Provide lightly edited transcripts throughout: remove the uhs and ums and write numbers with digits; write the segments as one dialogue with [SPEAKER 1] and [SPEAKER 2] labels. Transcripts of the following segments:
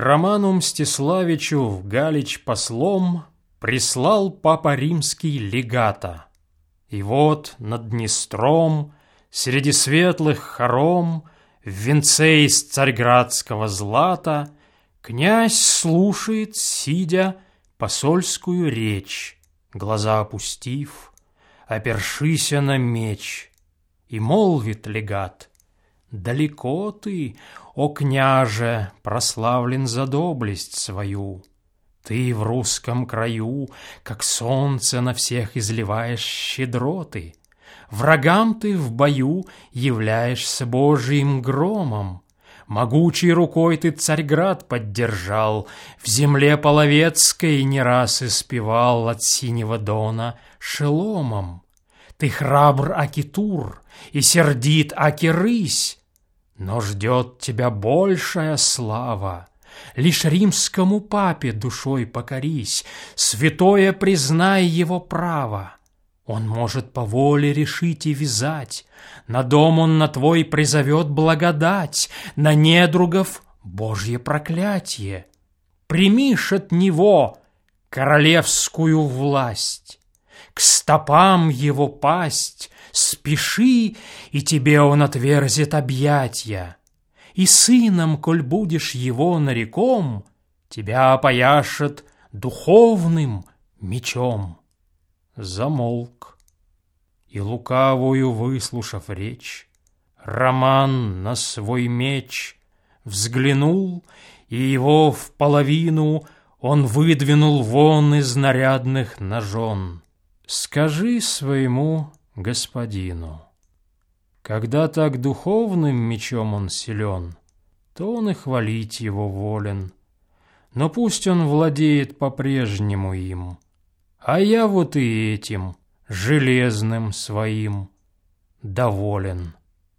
[SPEAKER 1] Роману Мстиславичу в Галич послом прислал папа римский легата. И вот над Днестром, среди светлых хором, в венце из царьградского злата, князь слушает, сидя, посольскую речь, глаза опустив, опершися на меч, и молвит легат: «Далеко ты, о княже, прославлен за доблесть свою. Ты в русском краю, как солнце, на всех изливаешь щедроты. Врагам ты в бою являешься Божьим громом. Могучей рукой ты Царьград поддержал, в земле половецкой не раз испевал от синего дона шеломом. Ты храбр, аки Тур, и сердит, аки рысь, но ждет тебя большая слава. Лишь римскому папе душой покорись, святое признай его право. Он может по воле решить и вязать, на дом он на твой призовет благодать, на недругов Божье проклятие. Примишь от него королевскую власть, к стопам его пасть спеши, и тебе он отверзит объятья. И сыном, коль будешь его нареком, тебя опояшет духовным мечом». Замолк, и лукавую выслушав речь, Роман на свой меч взглянул, и его в половину он выдвинул вон из нарядных ножон. «Скажи своему господину, когда так духовным мечом он силен, то он и хвалить его волен, но пусть он владеет по-прежнему им, а я вот и этим железным своим доволен.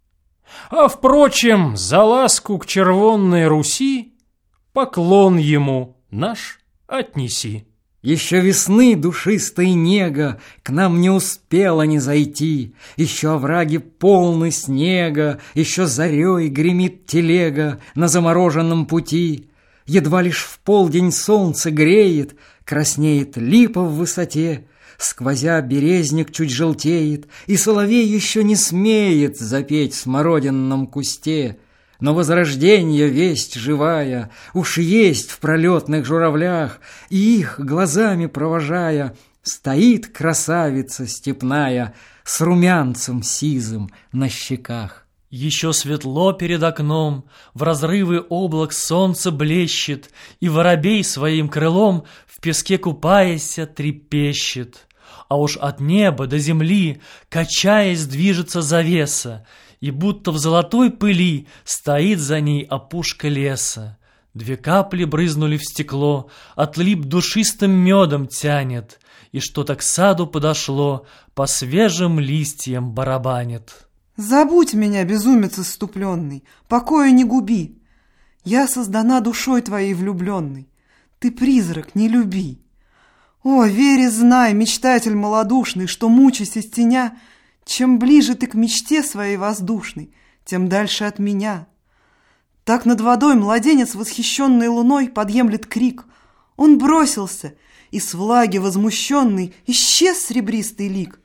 [SPEAKER 1] А, впрочем, за ласку к червонной Руси поклон ему наш отнеси».
[SPEAKER 2] Еще весны душистой нега к нам не успела не зайти, еще овраги полны снега, еще зарей гремит телега на замороженном пути. Едва лишь в полдень солнце греет, краснеет липа в высоте, сквозя березник чуть желтеет, и соловей еще не смеет запеть в смородинном кусте. Но возрождение весть живая уж есть в пролетных журавлях, и их, глазами провожая, стоит красавица степная с румянцем сизым на щеках.
[SPEAKER 3] Еще светло перед окном, в разрывы облак солнце блещет, и воробей своим крылом в песке купаяся трепещет. А уж от неба до земли, качаясь, движется завеса, и будто в золотой пыли стоит за ней опушка леса. Две капли брызнули в стекло, от лип душистым медом тянет, и что-то к саду подошло, по свежим листьям барабанит.
[SPEAKER 4] Забудь меня, безумец исступленный, покоя не губи. Я создана душой твоей влюбленной, ты призрак, не люби. О, верь и знай, мечтатель малодушный, что, мучаясь из теня, чем ближе ты к мечте своей воздушной, тем дальше от меня. Так над водой младенец, восхищенный луной, подъемлет крик. Он бросился, и с влаги возмущенный исчез серебристый лик.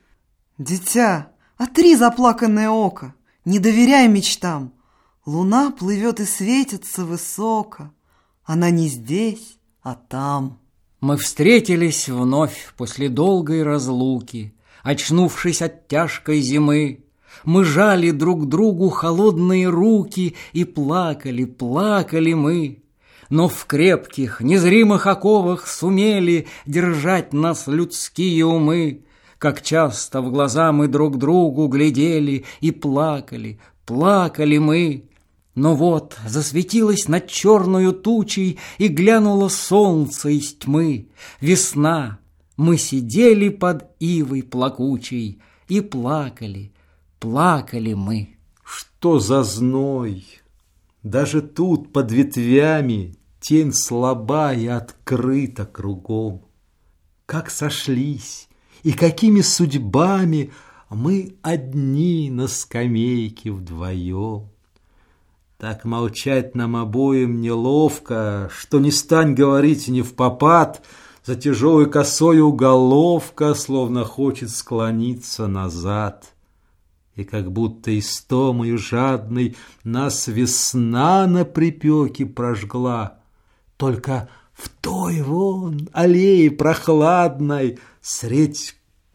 [SPEAKER 4] Дитя, отри заплаканное око, не доверяй мечтам. Луна плывет и светится высоко, она не здесь, а там.
[SPEAKER 2] Мы встретились вновь после долгой разлуки, очнувшись от тяжкой зимы. Мы жали друг другу холодные руки, и плакали, плакали мы. Но в крепких, незримых оковах сумели держать нас людские умы. Как часто в глаза мы друг другу глядели, и плакали, плакали мы. Но вот засветилось над черною тучей, и глянуло солнце из тьмы. Весна. Мы сидели под ивой плакучей и плакали, плакали мы.
[SPEAKER 5] Что за зной! Даже тут под ветвями тень слаба и открыта кругом. Как сошлись и какими судьбами мы одни на скамейке вдвоем. Так молчать нам обоим неловко, что не стань говорить не впопад, за тяжелой косою головка словно хочет склониться назад. И как будто истомою жадной нас весна на припеке прожгла. Только в той вон аллее прохладной средь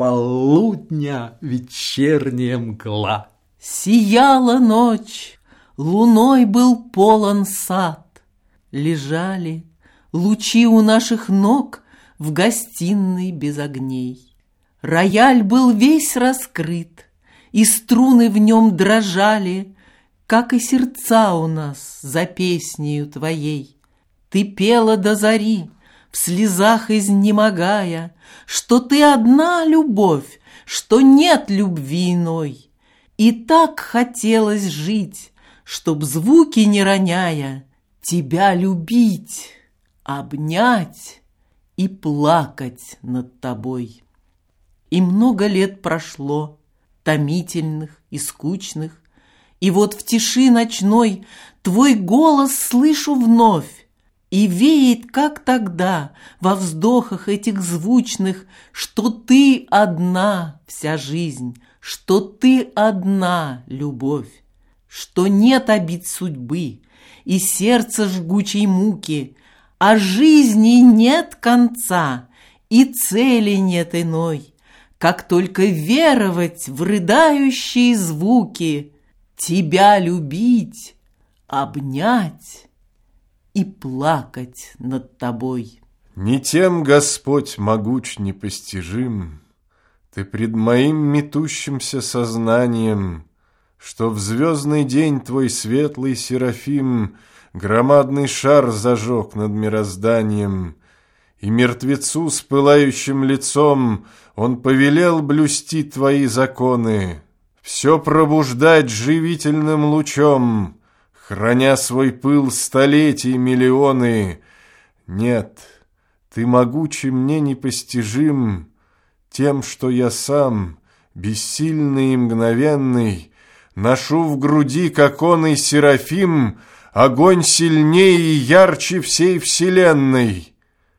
[SPEAKER 5] полудня вечерняя мгла.
[SPEAKER 6] Сияла ночь, луной был полон сад. Лежали лучи у наших ног в гостиной без огней. Рояль был весь раскрыт, и струны в нем дрожали, как и сердца у нас за песнею твоей. Ты пела до зари, в слезах изнемогая, что ты одна любовь, что нет любви иной. И так хотелось жить, чтоб звуки не роняя, тебя любить, обнять и плакать над тобой. И много лет прошло, томительных и скучных, и вот в тиши ночной твой голос слышу вновь, и веет, как тогда, во вздохах этих звучных, что ты одна вся жизнь, что ты одна любовь, что нет обид судьбы и сердца жгучей муки, а жизни нет конца и цели нет иной, как только веровать в рыдающие звуки, тебя любить, обнять и плакать над тобой.
[SPEAKER 7] Не тем Господь могуч непостижим, ты пред моим метущимся сознанием, что в звездный день твой светлый Серафим громадный шар зажег над мирозданием, и мертвецу с пылающим лицом он повелел блюсти твои законы, все пробуждать живительным лучом, храня свой пыл столетий миллионы. Нет, ты могучий мне непостижим тем, что я сам, бессильный и мгновенный, ношу в груди, как он и Серафим, огонь сильнее и ярче всей вселенной.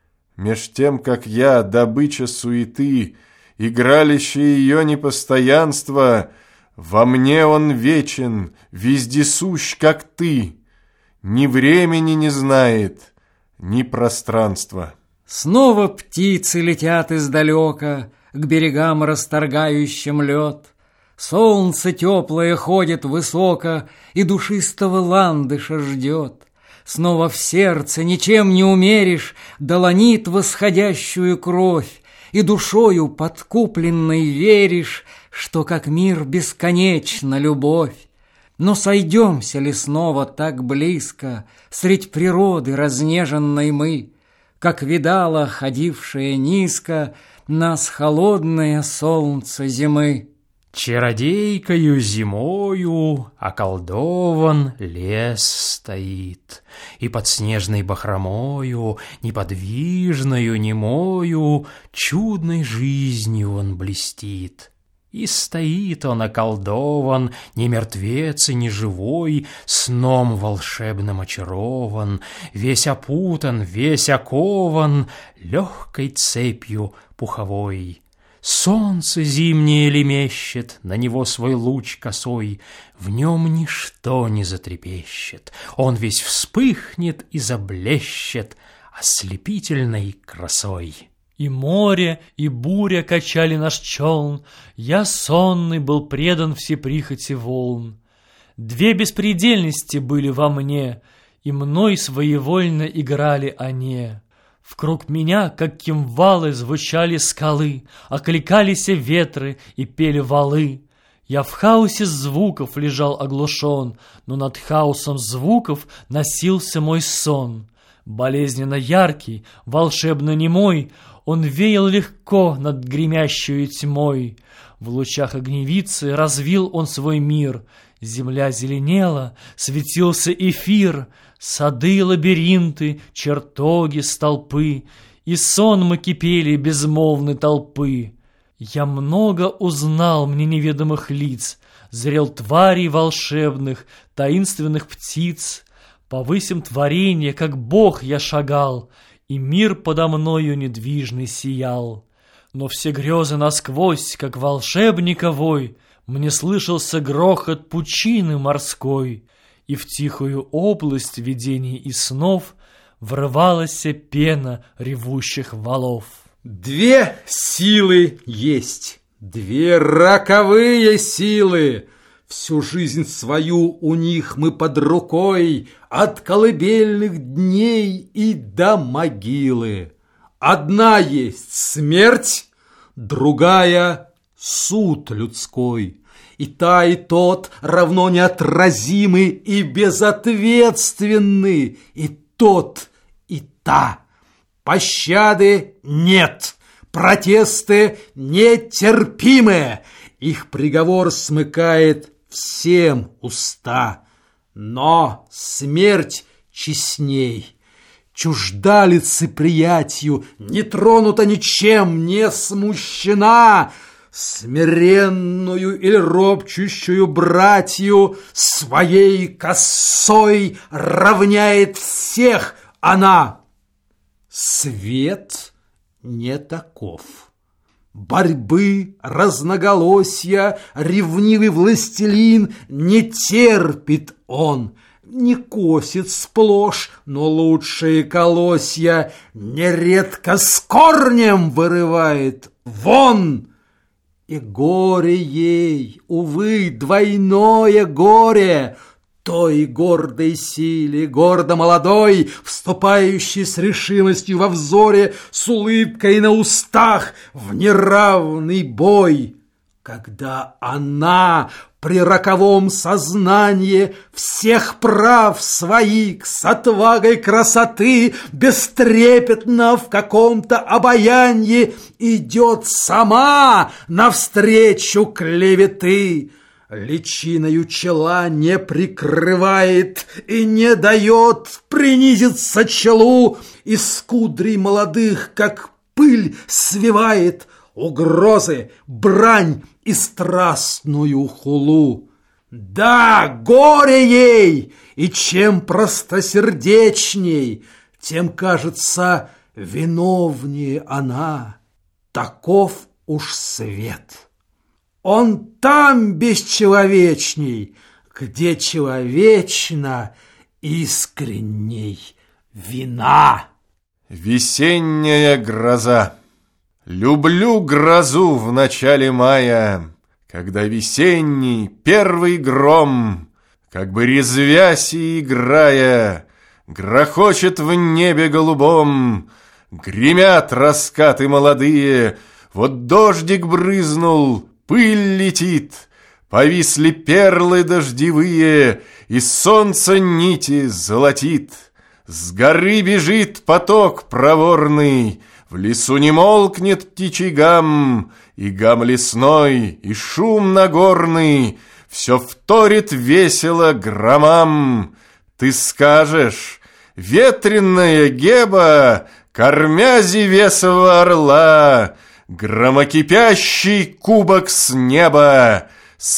[SPEAKER 7] Меж тем, как я, добыча суеты, игралище ее непостоянства, во мне он вечен, вездесущ, как ты, ни времени не знает, ни пространства.
[SPEAKER 2] Снова птицы летят издалека к берегам, расторгающим лед. Солнце теплое ходит высоко и душистого ландыша ждет. Снова в сердце ничем не умеришь долонит восходящую кровь, и душою подкупленной веришь, что как мир бесконечна любовь. Но сойдемся ли снова так близко средь природы разнеженной мы, как видала, ходившая низко, нас холодное солнце зимы?
[SPEAKER 1] Чародейкою зимою околдован лес стоит, и под снежной бахромою, неподвижною, немою, чудной жизнью он блестит. И стоит он околдован, не мертвец и не живой, сном волшебным очарован, весь опутан, весь окован легкой цепью пуховой. Солнце зимнее лемещет, на него свой луч косой, в нем ничто не затрепещет, он весь вспыхнет и заблещет ослепительной красой.
[SPEAKER 3] И море, и буря качали наш челн, я сонный был предан все прихоти волн. Две беспредельности были во мне, и мной своевольно играли они. Вкруг меня, как кимвалы, звучали скалы, окликались ветры и пели валы. Я в хаосе звуков лежал оглушен, но над хаосом звуков носился мой сон. Болезненно яркий, волшебно немой, он веял легко над гремящую тьмой. В лучах огневицы развил он свой мир. Земля зеленела, светился эфир, сады, лабиринты, чертоги, столпы, и сонмы кипели безмолвной толпы. Я много узнал мне неведомых лиц, Зрел тварей волшебных, таинственных птиц. По высям творенья, как Бог, я шагал, и мир подо мною недвижный сиял. Но все грезы насквозь, как волшебника вой, мне слышался грохот пучины морской, и в тихую область видений и снов врывалась пена ревущих валов.
[SPEAKER 5] Две силы есть, две роковые силы. Всю жизнь свою у них мы под рукой, от колыбельных дней и до могилы. Одна есть смерть, другая — суд людской. И та, и тот равно неотразимы и безответственны, и тот, и та. Пощады нет, протесты нетерпимы, их приговор смыкает всем уста. Но смерть честней, чужда лицеприятию, не тронута ничем, не смущена. Смиренную или ропчущую братью своей косой равняет всех она. Свет не таков. Борьбы, разноголосья, ревнивый властелин не терпит он, не косит сплошь, но лучшие колосья нередко с корнем вырывает вон. И горе ей, увы, двойное горе, той гордой силе, гордо молодой, вступающей с решимостью во взоре, с улыбкой на устах в неравный бой. Когда она при роковом сознании всех прав своих с отвагой красоты бестрепетно в каком-то обаянии идет сама навстречу клеветы, личиною чела не прикрывает и не дает принизиться челу, из кудрей молодых, как пыль, свивает угрозы, брань и страстную хулу. Да, горе ей, и чем простосердечней, тем, кажется, виновнее она. Таков уж свет. Он там бесчеловечней, где человечна искренней вина.
[SPEAKER 7] Весенняя гроза. Люблю грозу в начале мая, когда весенний первый гром, как бы резвясь и играя, грохочет в небе голубом, гремят раскаты молодые, вот дождик брызнул, пыль летит, повисли перлы дождевые, и солнце нити золотит. С горы бежит поток проворный, в лесу не молкнет птичий гам, и гам лесной, и шум нагорный все вторит весело громам. Ты скажешь: ветреная Геба, кормя зевесого орла, громокипящий кубок с неба,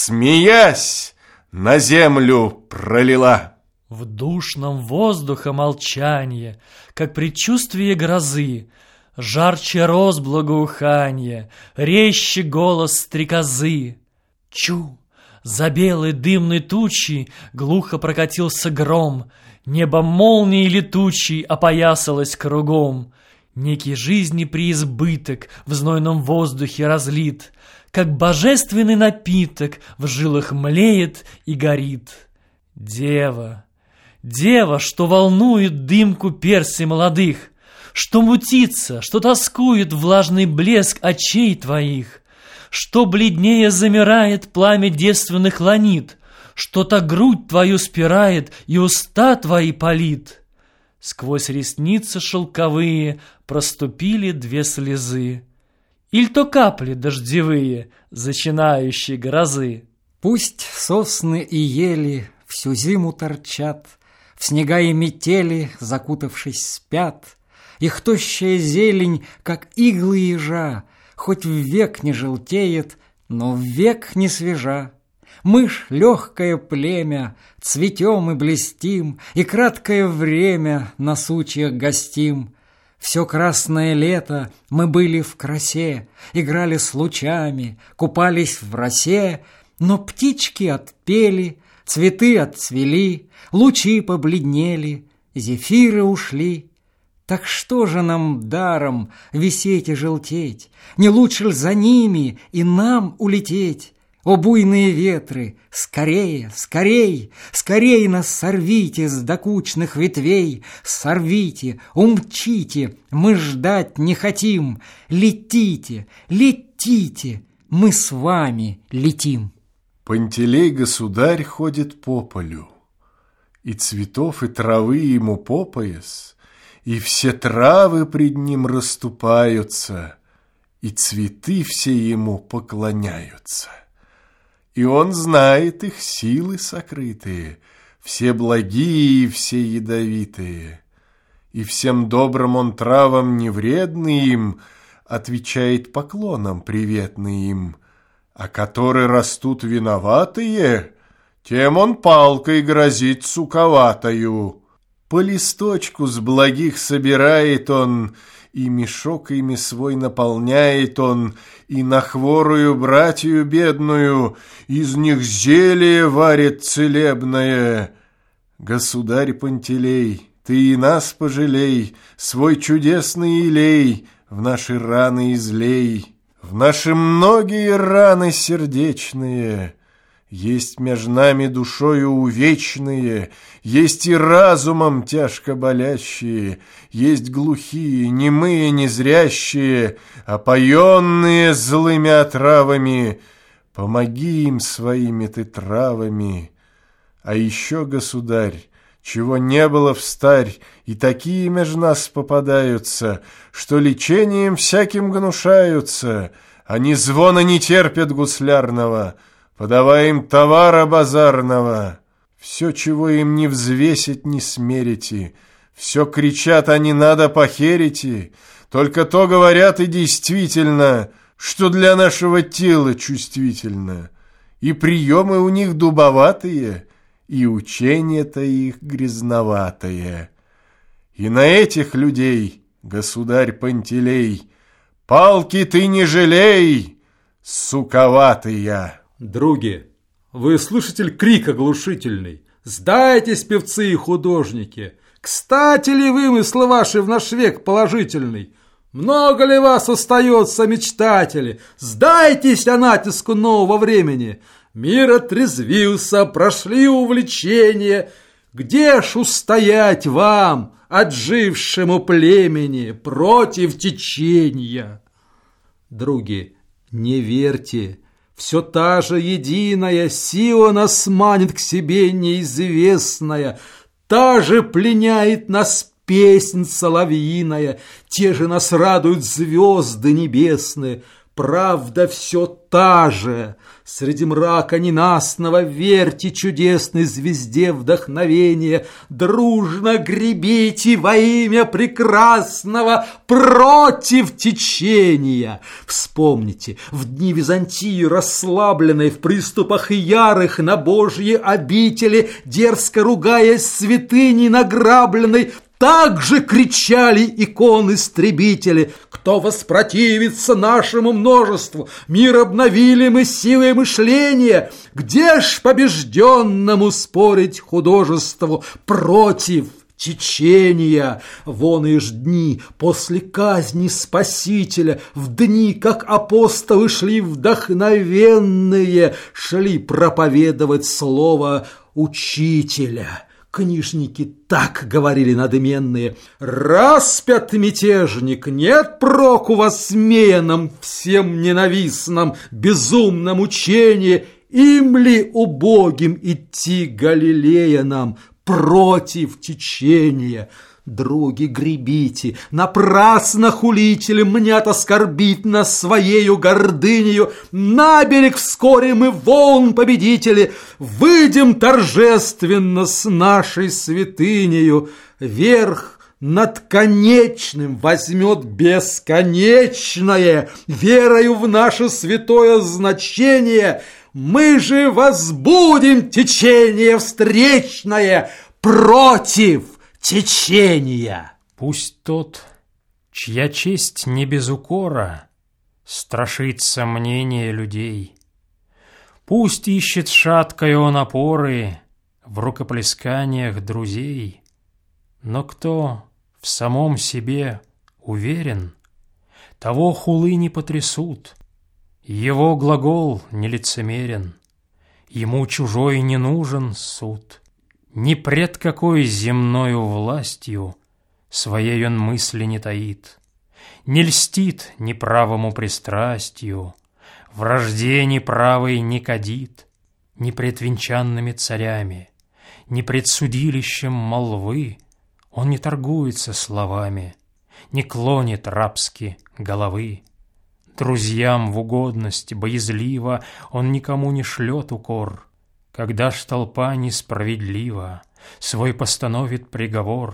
[SPEAKER 7] смеясь, на землю пролила.
[SPEAKER 3] В душном воздуха молчанье, как предчувствие грозы, жарче роз благоуханье, резче голос стрекозы. Чу! За белой дымной тучей глухо прокатился гром, небо молнией летучей опоясалось кругом. Некий жизни преизбыток в знойном воздухе разлит, как божественный напиток в жилах млеет и горит. Дева, дева, что волнует дымку персей молодых, что мутится, что тоскует влажный блеск очей твоих, что бледнее замирает пламя девственных ланит, что-то грудь твою спирает и уста твои палит. Сквозь ресницы шелковые проступили две слезы, иль то капли дождевые, зачинающие грозы.
[SPEAKER 2] Пусть сосны и ели всю зиму торчат, в снега и метели, закутавшись, спят. Их тощая зелень, как иглы ежа, хоть век не желтеет, но век не свежа. Мы ж легкое племя, цветем и блестим, и краткое время на сучьях гостим. Все красное лето мы были в красе, играли с лучами, купались в росе, но птички отпели, цветы отцвели, лучи побледнели, зефиры ушли. Так что же нам даром висеть и желтеть? Не лучше ли за ними и нам улететь? О, буйные ветры, скорее, скорей, скорей нас сорвите с докучных ветвей, сорвите, умчите, мы ждать не хотим, летите, летите, мы с вами летим.
[SPEAKER 7] Пантелей государь ходит по полю, и цветов и травы ему по пояс, и все травы пред ним расступаются, и цветы все ему поклоняются. И он знает их силы сокрытые, все благие и все ядовитые. И всем добрым он травам невредный им отвечает поклоном приветный им, а которые растут виноватые, тем он палкой грозит суковатою. По листочку с благих собирает он, и мешок ими свой наполняет он, и на хворую братью бедную из них зелье варит целебное. Государь Пантелей, ты и нас пожалей, свой чудесный елей в наши раны излей, в наши многие раны сердечные. Есть между нами душою увечные, есть и разумом тяжко болящие, есть глухие, немые, незрящие, опоенные злыми отравами. Помоги им своими ты травами. А еще, государь, чего не было встарь, и такие между нас попадаются, что лечением всяким гнушаются, они звона не терпят гуслярного, подавай им товара базарного. Все, чего им не взвесить, не смерите, все кричат, а не надо похерите, только то говорят и действительно, что для нашего тела чувствительно. И приемы у них дубоватые, и учение-то их грязноватое. И на этих людей, государь Пантелей, палки ты не жалей, суковатые.
[SPEAKER 5] Други, вы слышите крик оглушительный? Сдайтесь, певцы и художники! Кстати ли вымыслы ваши в наш век положительный? Много ли вас остается, мечтатели? Сдайтесь натиску нового времени! Мир отрезвился, прошли увлечения. Где ж устоять вам, отжившему племени, против течения? Други, не верьте! Все та же единая сила нас манит к себе неизвестная, та же пленяет нас песнь соловьиная, те же нас радуют звезды небесные. Правда все та же, среди мрака ненастного верьте чудесной звезде вдохновения, дружно гребите во имя прекрасного против течения. Вспомните, в дни Византии расслабленной в приступах ярых на Божьи обители, дерзко ругаясь святыней награбленной, так же кричали икон-истребители. Кто воспротивится нашему множеству? Мир обновили мы силой мышления. Где ж побежденному спорить художеству против течения? Вон и ж дни после казни Спасителя, в дни, как апостолы шли вдохновенные, шли проповедовать слово Учителя. Книжники так говорили надменные: распят мятежник, нет проку во смеянном, всем ненавистном, безумном учении. Им ли убогим идти Галилея нам против течения? Други, гребите, напрасно хулители мнят оскорбить нас своею гордынею. На берег вскоре мы волн победители, выйдем торжественно с нашей святынею. Верх над конечным возьмет бесконечное, верою в наше святое значение. Мы же возбудим течение встречное против течения.
[SPEAKER 1] Пусть тот, чья честь не без укора, страшится мнения людей. Пусть ищет шаткой он опоры в рукоплесканиях друзей. Но кто в самом себе уверен, того хулы не потрясут. Его глагол нелицемерен, ему чужой не нужен суд. Ни пред какой земною властью своей он мысли не таит, не льстит неправому пристрастию, вражде неправой не кадит, ни пред венчанными царями, ни пред судилищем молвы он не торгуется словами, не клонит рабски головы. Друзьям в угодность боязливо он никому не шлет укор. Когда ж толпа несправедлива свой постановит приговор,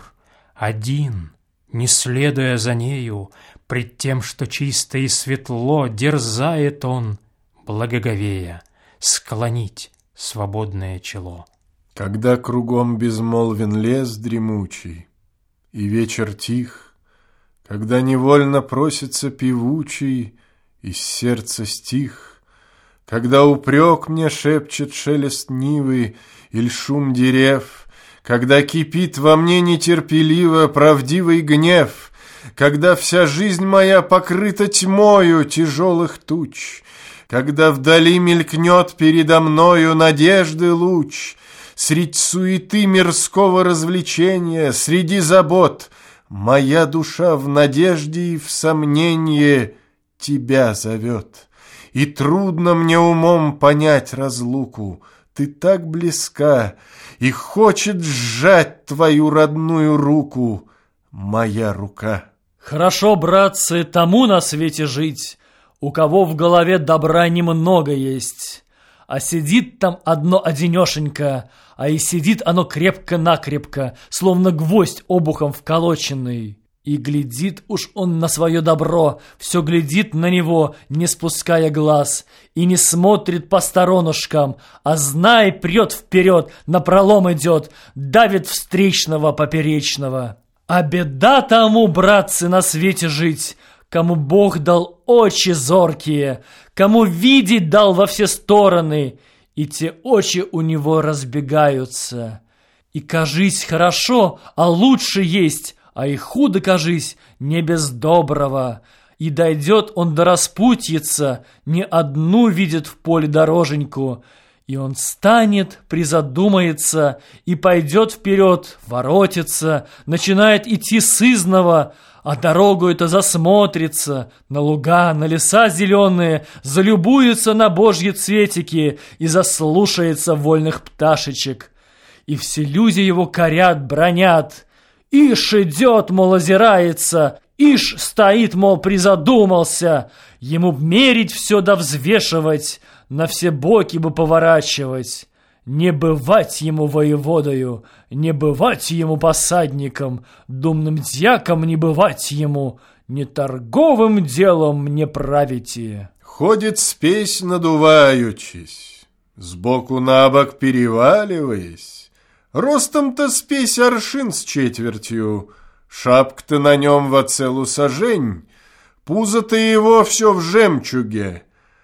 [SPEAKER 1] один, не следуя за нею, пред тем, что чисто и светло, дерзает он, благоговея, склонить свободное чело.
[SPEAKER 7] Когда кругом безмолвен лес дремучий, и вечер тих, когда невольно просится певучий из сердца стих, когда упрек мне шепчет шелест нивы или шум дерев, когда кипит во мне нетерпеливо правдивый гнев, когда вся жизнь моя покрыта тьмою тяжелых туч, когда вдали мелькнет передо мною надежды луч, средь суеты мирского развлечения, среди забот, моя душа в надежде и в сомнении тебя зовет. И трудно мне умом понять разлуку, ты так близка, и хочет сжать твою родную руку моя рука.
[SPEAKER 3] Хорошо, братцы, тому на свете жить, у кого в голове добра немного есть. А сидит там одно одинешенько, а и сидит оно крепко-накрепко, словно гвоздь обухом вколоченный. И глядит уж он на свое добро, все глядит на него, не спуская глаз, и не смотрит по сторонушкам, а знай, прет вперед, напролом идет, давит встречного поперечного. А беда тому, братцы, на свете жить, кому Бог дал очи зоркие, кому видеть дал во все стороны, и те очи у него разбегаются. И кажись хорошо, а лучше есть, а и худо кажись не без доброго. И дойдет он до распутьица, не одну видит в поле дороженьку, и он станет, призадумается, и пойдет вперед, воротится, начинает идти сызнова, а дорогу это засмотрится, на луга, на леса зеленые, залюбуется на божьи цветики и заслушается вольных пташечек. И все люди его корят, бранят. Ишь идет, мол, озирается, ишь стоит, мол, призадумался, ему б мерить все да взвешивать, на все боки бы поворачивать. Не бывать ему воеводою, не бывать ему посадником, думным дьяком не бывать ему, не торговым делом не правите.
[SPEAKER 7] Ходит спесь, надуваючись, сбоку на бок переваливаясь. Ростом-то спесь аршин с четвертью, шапка-то на нем во целу сажень, пузо-то его все в жемчуге,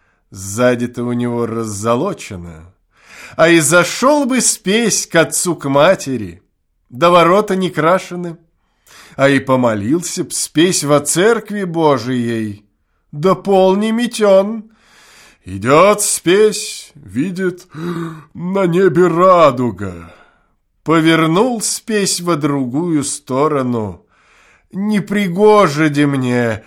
[SPEAKER 7] сзади-то у него раззолочено. А и зашел бы спесь к отцу, к матери, да ворота не крашены, а и помолился б спесь во церкви Божией, да пол не метен. Идет спесь, видит, на небе радуга. Повернул спесь во другую сторону. Не пригоже мне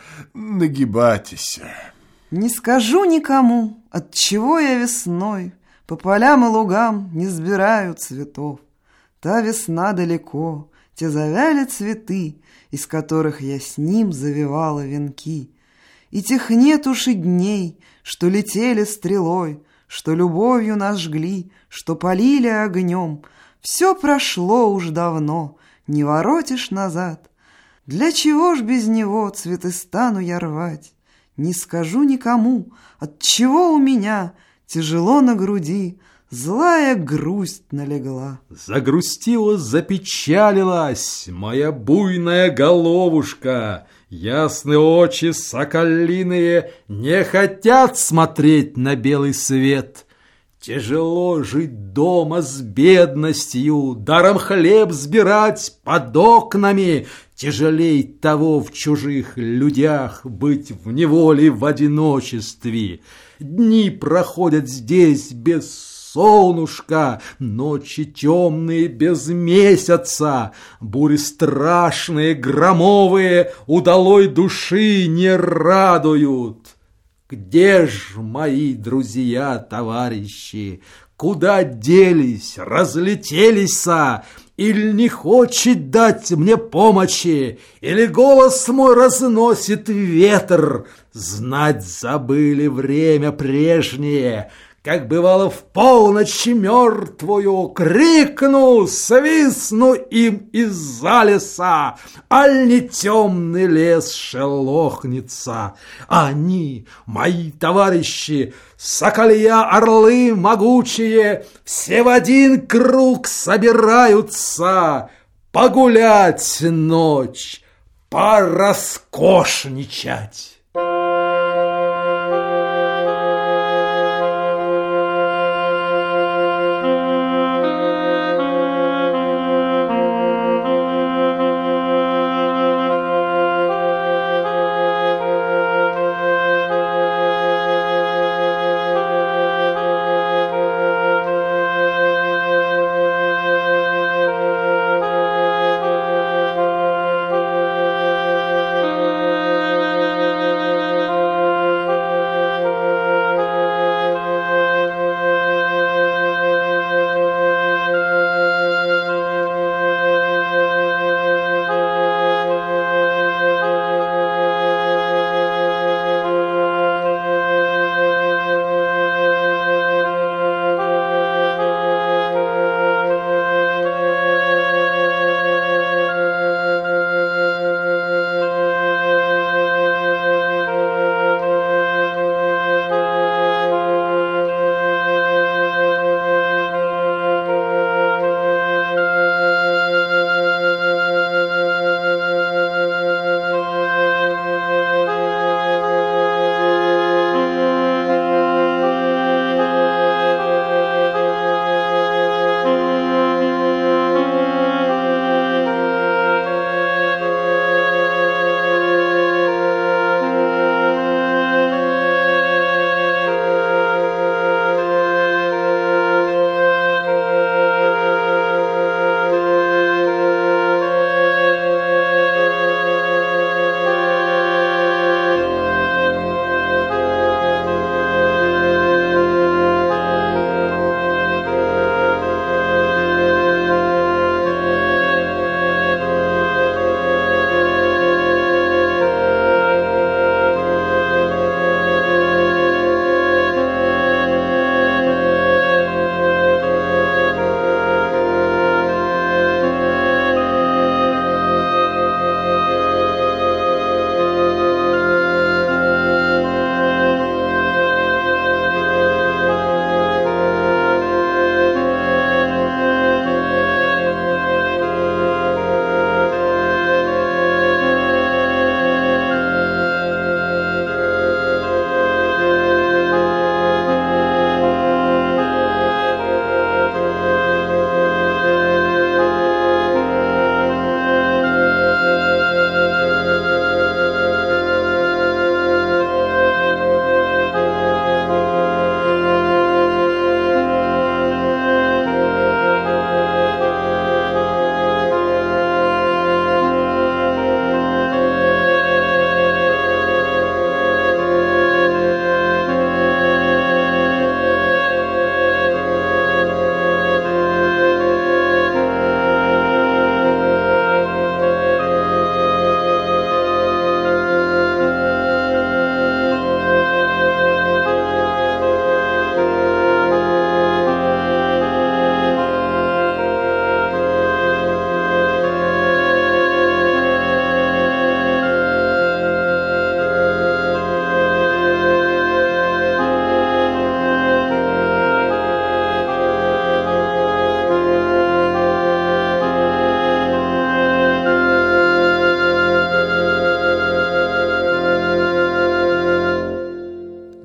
[SPEAKER 7] нагибатися.
[SPEAKER 4] Не скажу никому, отчего я весной по полям и лугам не сбираю цветов. Та весна далеко, те завяли цветы, из которых я с ним завивала венки. И тех нет уж и дней, что летели стрелой, что любовью нас жгли, что полили огнем. Все прошло уж давно, не воротишь назад. Для чего ж без него цветы стану я рвать? Не скажу никому, отчего у меня тяжело на груди, злая грусть налегла.
[SPEAKER 5] Загрустила, запечалилась моя буйная головушка. Ясные очи соколиные не хотят смотреть на белый свет. Тяжело жить дома с бедностью, даром хлеб сбирать под окнами. Тяжелей того в чужих людях быть в неволе в одиночестве. Дни проходят здесь без солнышка, ночи темные без месяца, бури страшные, громовые удалой души не радуют. Где ж мои друзья, товарищи? Куда делись, разлетелись-са? Или не хочет дать мне помощи? Или голос мой разносит ветер? Знать забыли время прежнее. Как бывало в полночь мертвую, крикну, свистну им из-за леса, аль не темный лес шелохнется. Они, мои товарищи, соколья, орлы могучие, все в один круг собираются погулять ночь, пораскошничать.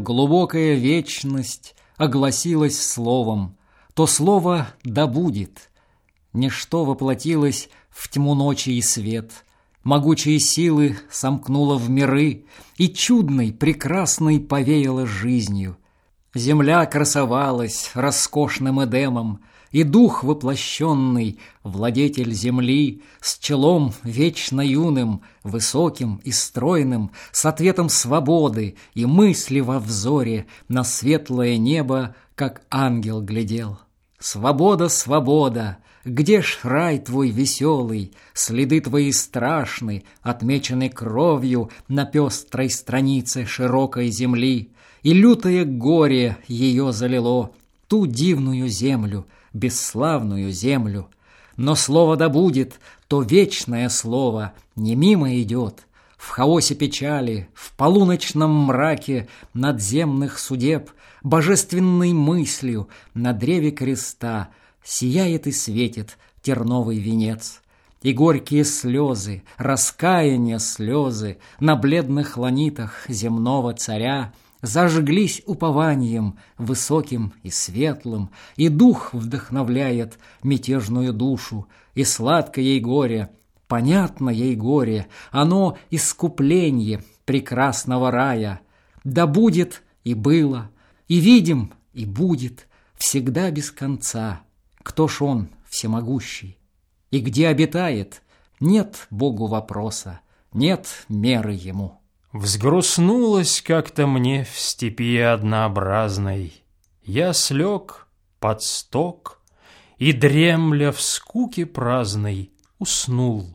[SPEAKER 2] глубокая вечность огласилась словом, то слово «да будет». Ничто воплотилось в тьму ночи и свет, могучие силы сомкнуло в миры и чудной, прекрасной повеяло жизнью. Земля красовалась роскошным эдемом, и дух воплощенный, владетель земли, с челом вечно юным, высоким и стройным, с ответом свободы и мысли во взоре на светлое небо, как ангел глядел. Свобода, свобода! Где ж рай твой веселый? Следы твои страшны, отмечены кровью на пестрой странице широкой земли, и лютое горе ее залило ту дивную землю, бесславную землю. Но слово да будет, то вечное слово не мимо идет. В хаосе печали, в полуночном мраке надземных судеб, божественной мыслью на древе креста сияет и светит терновый венец. И горькие слезы, раскаяния слезы на бледных ланитах земного царя зажглись упованием высоким и светлым, и дух вдохновляет мятежную душу, и сладко ей горе, понятно ей горе, оно искупление прекрасного рая. Да будет и было, и видим, и будет, всегда без конца. Кто ж он всемогущий? И где обитает? Нет Богу вопроса, нет меры ему.
[SPEAKER 1] Взгрустнулось как-то мне в степи однообразной. Я слег под сток и, дремля в скуке праздной, уснул.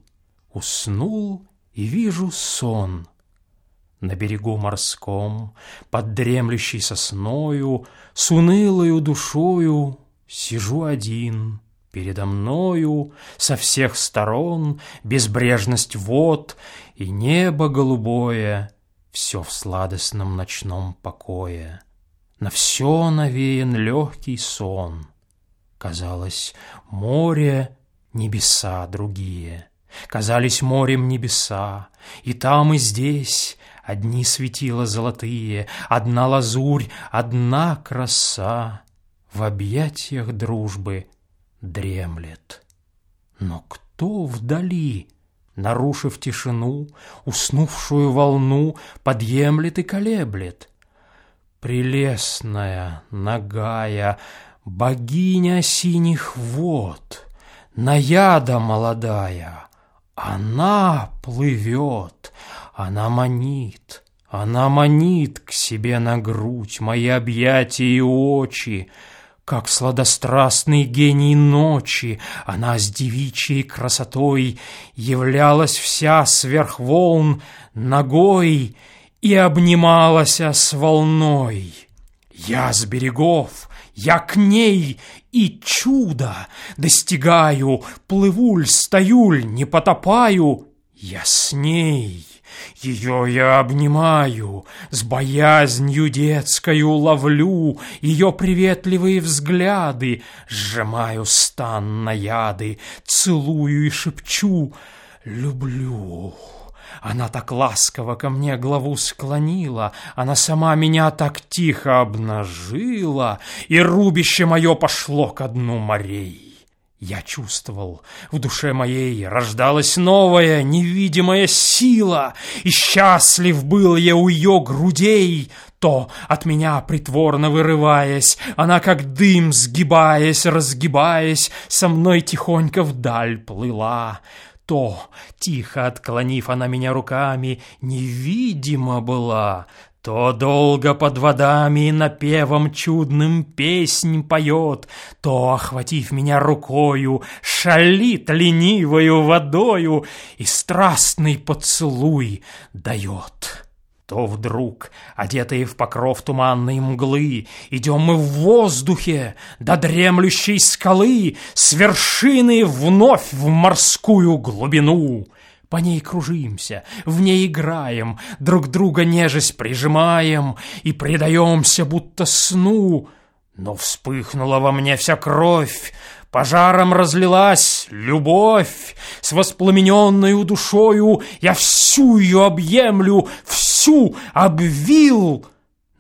[SPEAKER 1] Уснул и вижу сон. На берегу морском, под дремлющей сосною, с унылою душою сижу один. Передо мною со всех сторон безбрежность вод и небо голубое, все в сладостном ночном покое. На все навеян легкий сон. Казалось, море — небеса другие. Казались морем небеса, и там, и здесь одни светила золотые, одна лазурь, одна краса. В объятиях дружбы дремлет. Но кто вдали, нарушив тишину, уснувшую волну, подъемлет и колеблет? Прелестная, нагая, богиня синих вод, наяда молодая, она плывет, она манит к себе на грудь мои объятия и очи. Как сладострастный гений ночи, она с девичьей красотой являлась вся сверх волн ногой и обнималась с волной. Я с берегов, я к ней, и чудо достигаю, плывуль, стоюль, не потопаю, я с ней. Ее я обнимаю, с боязнью детскою ловлю ее приветливые взгляды, сжимаю стан на яды, целую и шепчу «люблю». Она так ласково ко мне голову склонила, она сама меня так тихо обнажила, и рубище мое пошло ко дну морей. Я чувствовал, в душе моей рождалась новая невидимая сила, и счастлив был я у ее грудей. То, от меня притворно вырываясь, она как дым, сгибаясь, разгибаясь, со мной тихонько вдаль плыла. То, тихо отклонив она меня руками, невидима была. То долго под водами напевом чудным песнь поет, то, охватив меня рукою, шалит ленивою водою и страстный поцелуй дает. То вдруг, одетые в покров туманной мглы, идем мы в воздухе до дремлющей скалы, с вершины вновь в морскую глубину. По ней кружимся, в ней играем, друг друга нежесть прижимаем и предаемся будто сну. Но вспыхнула во мне вся кровь, пожаром разлилась любовь. С воспламененною душою я всю ее объемлю, всю обвил.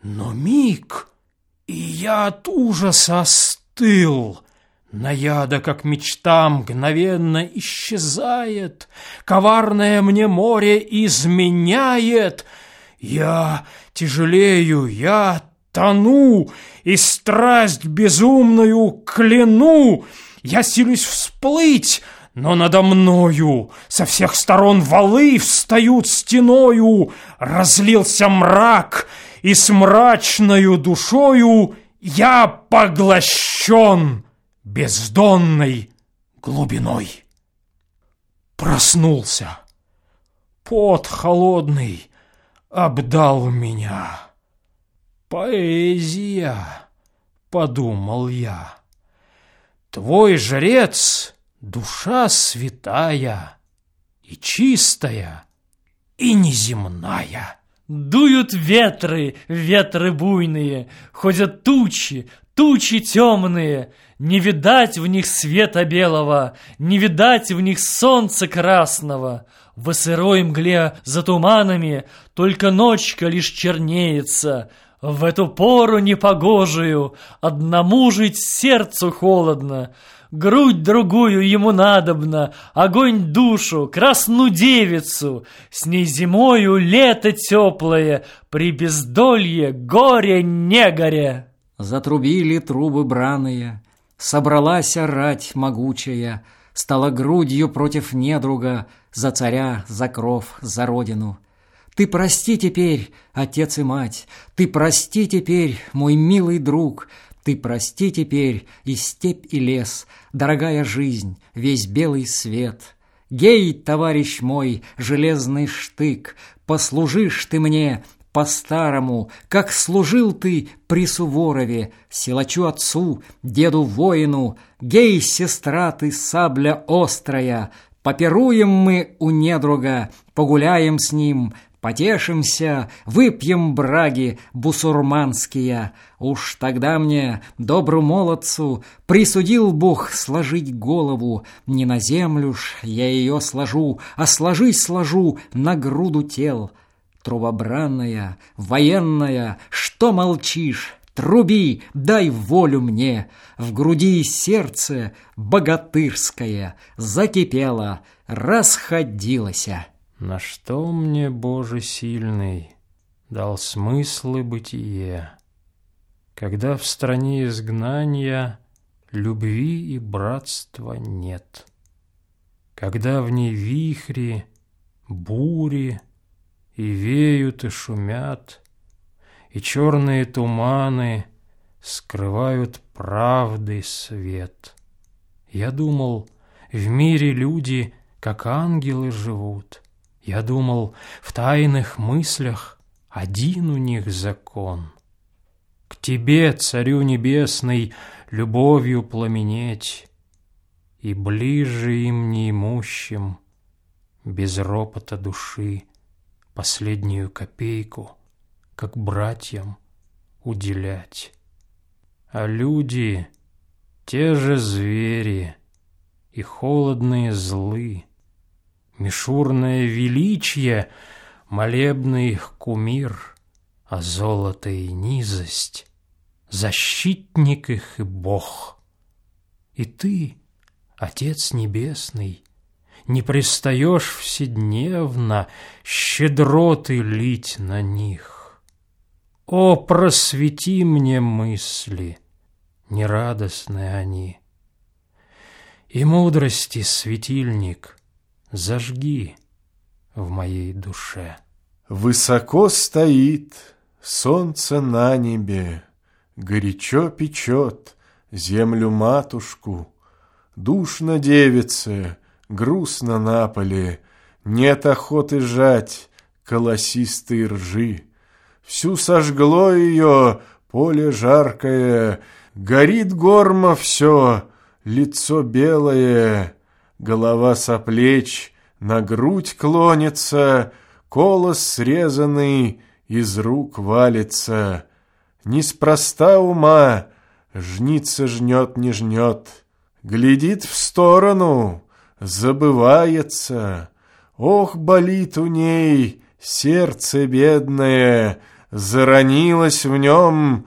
[SPEAKER 1] Но миг, и я от ужаса остыл. Наяда, как мечта, мгновенно исчезает, коварное мне море изменяет. Я тяжелею, я тону, и страсть безумную кляну. Я силюсь всплыть, но надо мною со всех сторон валы встают стеною. Разлился мрак, и с мрачною душою я поглощен бездонной глубиной. Проснулся, пот холодный обдал меня. Поэзия, подумал я, твой жрец — душа святая и чистая, и неземная.
[SPEAKER 3] Дуют ветры, ветры буйные, ходят тучи, тучи темные. Не видать в них света белого, не видать в них солнца красного. В сырой мгле за туманами только ночка лишь чернеется. В эту пору непогожую одному жить сердцу холодно. Грудь другую ему надобно, огонь душу, красную девицу. С ней зимою лето теплое, при бездолье горе не горе.
[SPEAKER 2] Затрубили трубы браные, собралась рать могучая, стала грудью против недруга, за царя, за кров, за родину. Ты прости теперь, отец и мать, ты прости теперь, мой милый друг, ты прости теперь и степь, и лес, дорогая жизнь, весь белый свет. Гей, товарищ мой, железный штык, послужишь ты мне по-старому, как служил ты при Суворове, силачу отцу, деду воину. Гей, сестра ты, сабля острая, попируем мы у недруга, погуляем с ним, потешимся, выпьем браги бусурманские. Уж тогда мне, добру молодцу, присудил Бог сложить голову. Не на землю ж я ее сложу, а сложу на груду тел. Трубобранная, военная, что молчишь? Труби, дай волю мне. В груди сердце богатырское закипело, расходилося.
[SPEAKER 1] На что мне, Боже сильный, дал смыслы бытие, когда в стране изгнания любви и братства нет, когда в ней вихри, бури и веют, и шумят, и черные туманы скрывают правды свет. Я думал, в мире люди, как ангелы, живут. Я думал, в тайных мыслях один у них закон. К тебе, Царю Небесный, любовью пламенеть, и ближе им неимущим, без ропота души, последнюю копейку, как братьям, уделять. А люди, те же звери, и холодные злы, мишурное величие, молебный их кумир, а золото и низость, защитник их и Бог. И ты, Отец Небесный, не пристаешь вседневно щедроты лить на них. О, просвети мне мысли, нерадостны они, и мудрости светильник зажги в моей душе.
[SPEAKER 7] Высоко стоит солнце на небе, горячо печет землю-матушку. Душно девице, грустно на поле, нет охоты жать колосистые ржи. Всю сожгло ее поле жаркое, горит гормо все, лицо белое, голова со плеч на грудь клонится, колос срезанный из рук валится. Неспроста ума жница жнет не жнет, глядит в сторону, забывается. Ох, болит у ней сердце бедное, заронилось в нем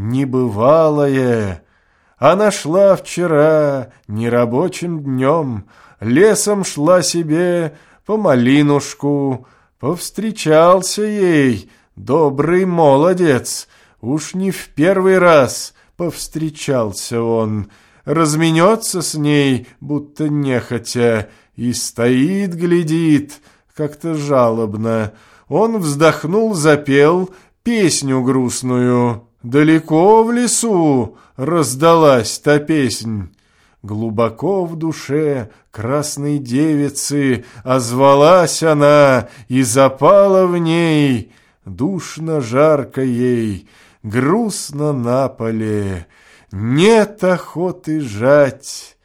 [SPEAKER 7] небывалое. Она шла вчера нерабочим днем, лесом шла себе по малинушку. Повстречался ей добрый молодец, уж не в первый раз повстречался он. Разменется с ней, будто нехотя, и стоит, глядит, как-то жалобно. Он вздохнул, запел песню грустную. Далеко в лесу раздалась та песнь. Глубоко в душе красной девицы озвалась она, и запала в ней. Душно жарко ей, грустно на поле, нет охоты жать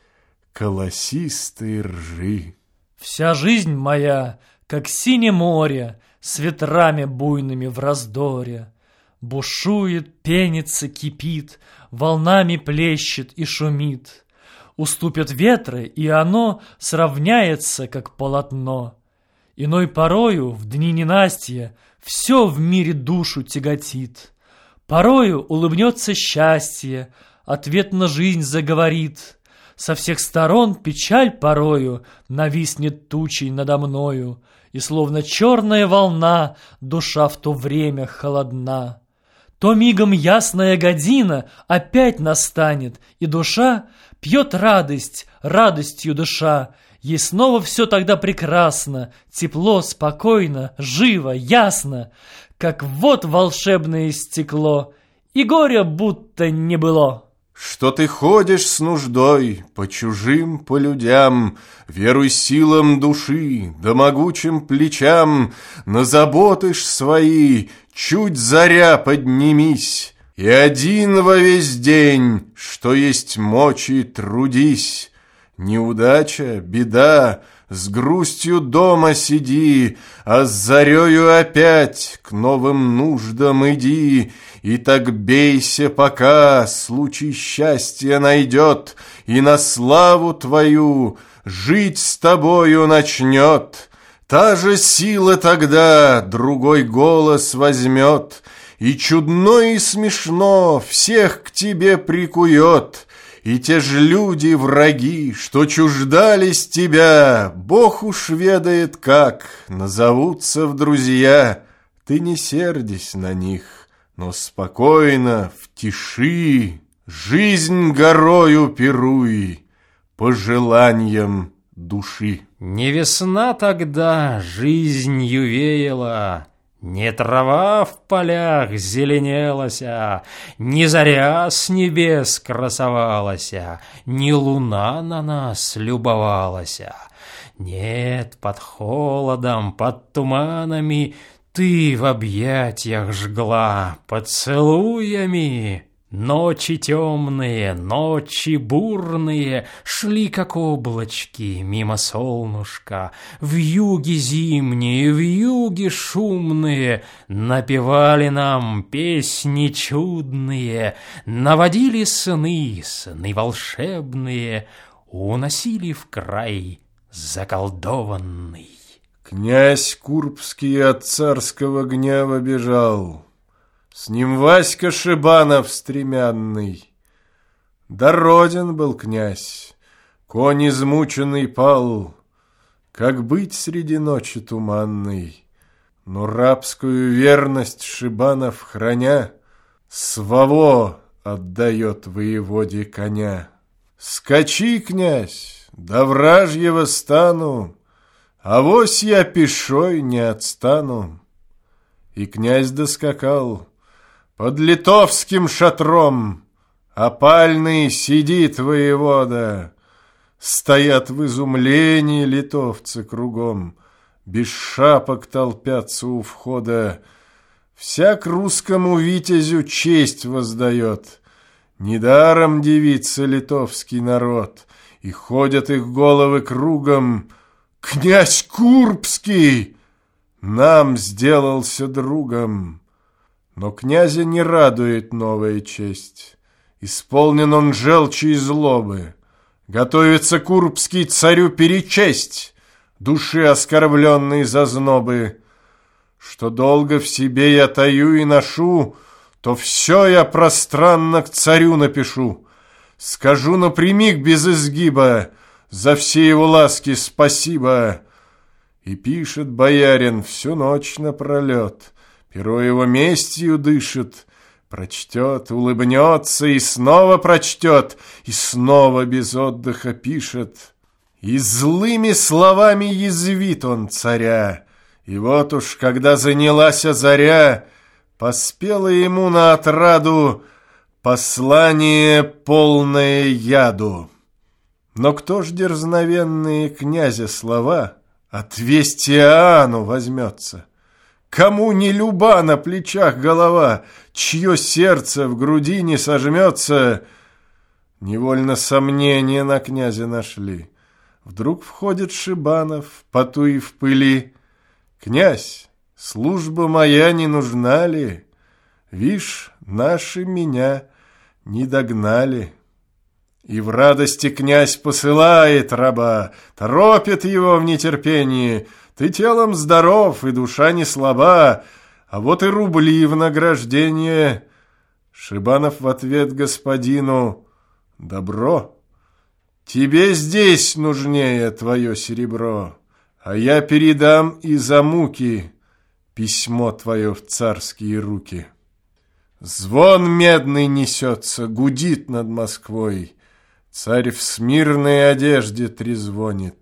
[SPEAKER 7] колосистые ржи.
[SPEAKER 3] Вся жизнь моя, как синее море, с ветрами буйными в раздоре. Бушует, пенится, кипит, волнами плещет и шумит. Уступят ветры, и оно сравняется, как полотно. Иной порою, в дни ненастья, все в мире душу тяготит. Порою улыбнется счастье, ответно жизнь заговорит. Со всех сторон печаль порою нависнет тучей надо мною, и словно черная волна душа в то время холодна. То мигом ясная година опять настанет, и душа пьет радость, радостью дыша. Ей снова все тогда прекрасно, тепло, спокойно, живо, ясно, как вот волшебное стекло, и горя будто не было.
[SPEAKER 7] Что ты ходишь с нуждой по чужим, по людям, веруй силам души да могучим плечам, на заботы ж свои чуть заря поднимись, и один во весь день, что есть мочи, трудись. Неудача, беда, с грустью дома сиди, а с зарею опять к новым нуждам иди, и так бейся, пока случай счастья найдет, и на славу твою жить с тобою начнет. Та же сила тогда другой голос возьмет, и чудно и смешно всех к тебе прикует. И те же люди, враги, что чуждались тебя, Бог уж ведает как, назовутся в друзья. Ты не сердись на них, но спокойно, в тиши, жизнь горою пируй, по желаниям души.
[SPEAKER 1] Не весна тогда жизнью веяла, не трава в полях зеленелася, ни заря с небес красовалася, ни луна на нас любовалася. Нет, под холодом, под туманами ты в объятиях жгла поцелуями. Ночи темные, ночи бурные шли, как облачки, мимо солнышка. Вьюги зимние, вьюги шумные напевали нам песни чудные, наводили сны, сны волшебные, уносили в край заколдованный.
[SPEAKER 7] Князь Курбский от царского гнева бежал, с ним Васька Шибанов стремянный. Дороден был князь, конь измученный пал. Как быть среди ночи туманной? Но рабскую верность Шибанов храня, Сваво отдает воеводе коня. Скачи, князь, до вражьего стану, авось я пешой не отстану. И князь доскакал. Под литовским шатром опальный сидит воевода. Стоят в изумлении литовцы кругом, без шапок толпятся у входа. Всяк русскому витязю честь воздает. Недаром дивится литовский народ, и ходят их головы кругом. Князь Курбский нам сделался другом. Но князя не радует новая честь. Исполнен он желчи и злобы. Готовится Курбский царю перечесть души оскорбленной зазнобы. что долго в себе я таю и ношу, то все я пространно к царю напишу. Скажу напрямик без изгиба, за все его ласки спасибо. И пишет боярин всю ночь напролет, перо его местью дышит, прочтет, улыбнется и снова прочтет, и снова без отдыха пишет. И злыми словами язвит он царя, и вот уж, когда занялась заря, поспело ему на отраду послание, полное яду. Но кто ж дерзновенные князя слова отвести Иоанну возьмется? Кому не люба на плечах голова, чье сердце в груди не сожмется? Невольно сомнения на князя нашли. Вдруг входит Шибанов, поту и в пыли. «Князь, служба моя не нужна ли? Вишь, наши меня не догнали». И в радости князь посылает раба, торопит его в нетерпении. «Ты телом здоров, и душа не слаба, а вот и рубли в награждение». Шибанов в ответ господину: «Добро, тебе здесь нужнее твое серебро, а я передам и за муки письмо твое в царские руки». Звон медный несется, гудит над Москвой. Царь в смирной одежде трезвонит.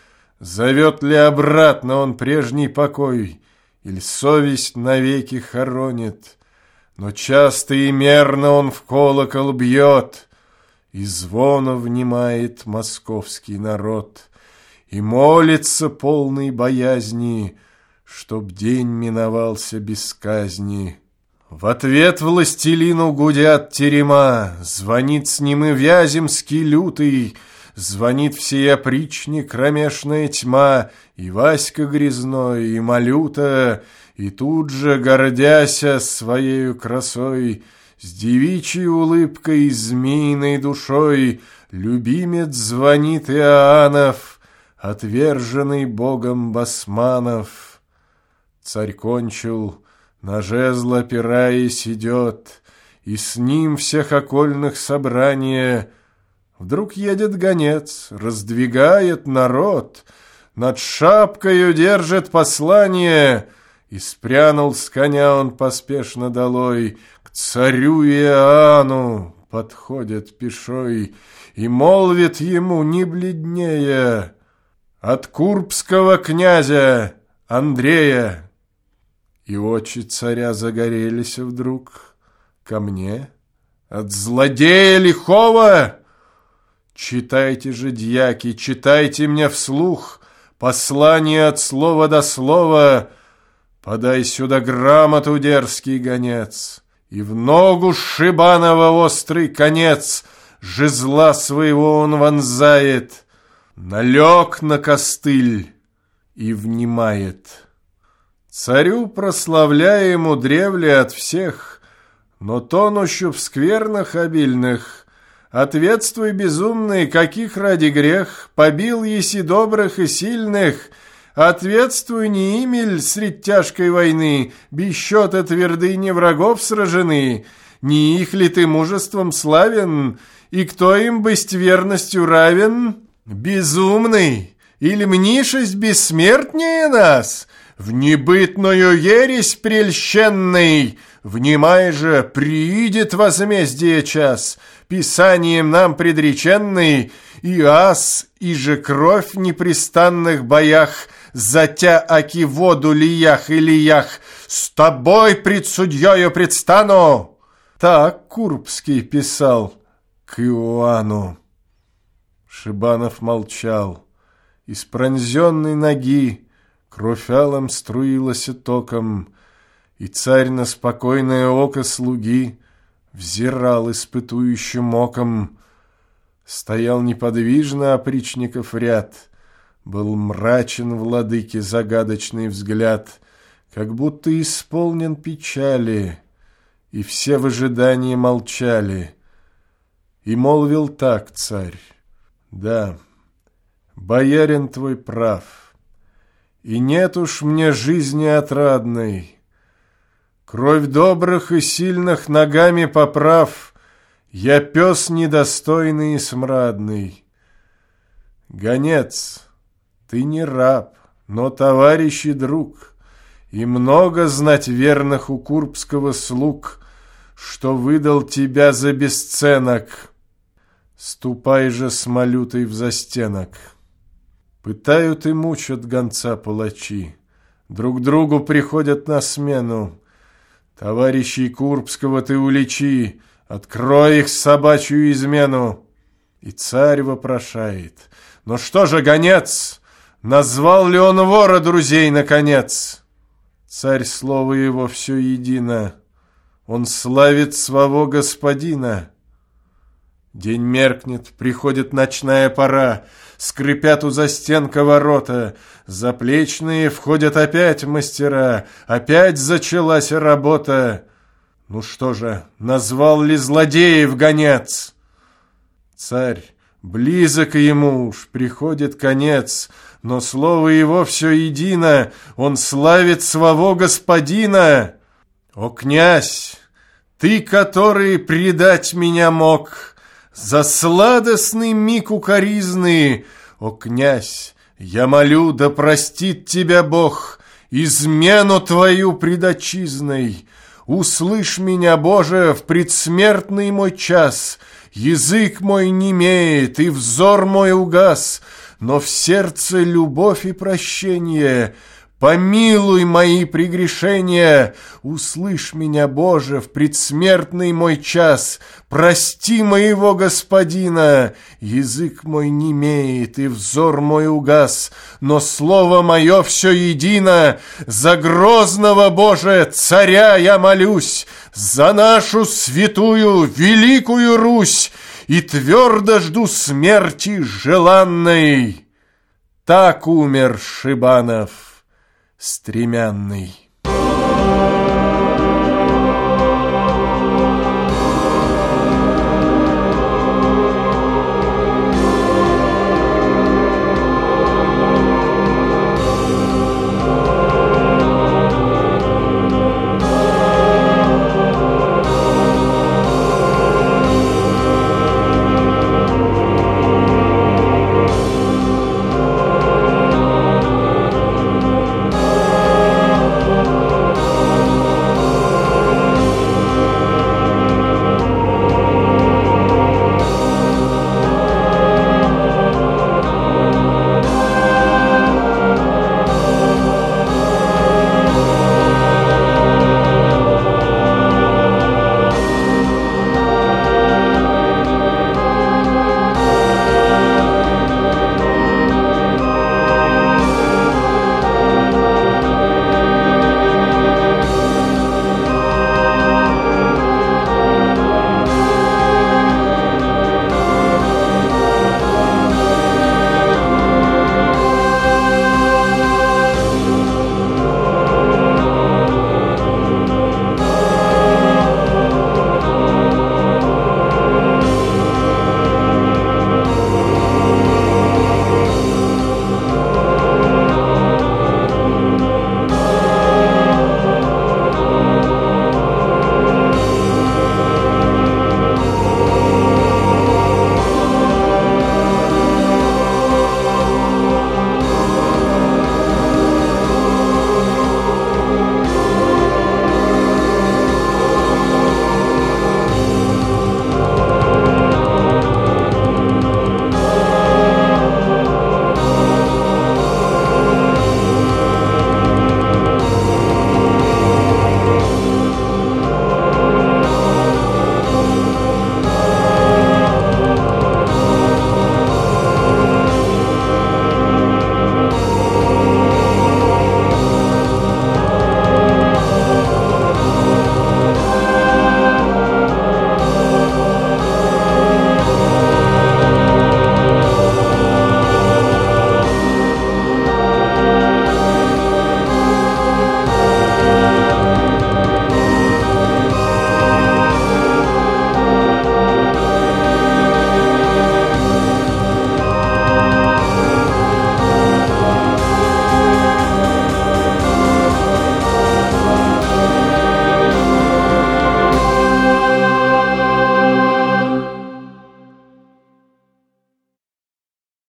[SPEAKER 7] Зовет ли обратно он прежний покой, или совесть навеки хоронит? Но часто и мерно он в колокол бьет, и звона внимает московский народ, и молится полной боязни, чтоб день миновался без казни. В ответ властелину гудят терема, звонит с ним и Вяземский лютый, звонит всей опричне кромешная тьма, и Васька Грязной, и Малюта, и тут же, гордяся своею красой, с девичьей улыбкой и змеиной душой, любимец звонит Иоаннов, отверженный богом басманов. Царь кончил, на жезл опираясь идет, и с ним всех окольных собрания. Вдруг едет гонец, раздвигает народ, над шапкою держит послание, и спрянул с коня он поспешно долой. К царю Иоанну подходит пешой и молвит ему, не бледнее: «От курбского князя Андрея». И очи царя загорелись вдруг. «Ко мне? От злодея лихого? Читайте же, дьяки, читайте мне вслух послание от слова до слова. Подай сюда грамоту, дерзкий гонец, и в ногу Шибанова острый конец жезла своего он вонзает, налег на костыль и внимает». Царю, прославляемому древле от всех, но тонущу в сквернах обильных, ответствуй, безумный, каких ради грех побил еси добрых и сильных, ответствуй, не имель средь тяжкой войны без счета твердыни врагов сражены, не их ли ты мужеством славен, и кто им быть верностью равен? Безумный, или мнишесть бессмертнее нас? В небытную ересь прельщенный, внимай же, приидет возмездие час, писанием нам предреченный, и ас, и же кровь в непрестанных боях, затя аки воду лиях и лиях, с тобой пред судьёю предстану. Так Курбский писал к Иоанну. Шибанов молчал. Из пронзенной ноги кровь алом струилась током, и царь на спокойное око слуги взирал испытующим оком. Стоял неподвижно опричников ряд, был мрачен владыке загадочный взгляд, как будто исполнен печали, и все в ожидании молчали. И молвил так царь: «Да, боярин твой прав, и нет уж мне жизни отрадной. Кровь добрых и сильных ногами поправ, я пес недостойный и смрадный. Гонец, ты не раб, но товарищ и друг, и много знать верных у курбского слуг, что выдал тебя за бесценок. Ступай же с малютой в застенок. Пытают и мучат гонца палачи, друг другу приходят на смену. Товарищей Курбского ты уличи, открой их собачью измену. И царь вопрошает: но что же, гонец, назвал ли он вора друзей наконец? Царь слово его все едино, он славит своего господина. День меркнет, приходит ночная пора, скрипят у застенка ворота, заплечные входят опять мастера, опять зачалась работа. Ну что же, назвал ли злодеев гонец? Царь, близок ему уж, приходит конец, но слово его все едино, он славит своего господина. О, князь, ты, который предать меня мог за сладостный миг укоризны, о, князь, я молю, да простит тебя Бог измену твою пред отчизной. Услышь меня, Боже, в предсмертный мой час. Язык мой немеет, и взор мой угас, но в сердце любовь и прощение. Помилуй мои прегрешения, услышь меня, Боже, в предсмертный мой час, прости моего господина. Язык мой немеет, и взор мой угас, но слово мое все едино. За грозного, Боже, царя я молюсь, за нашу святую великую Русь, и твердо жду смерти желанной. Так умер Шибанов стремянный.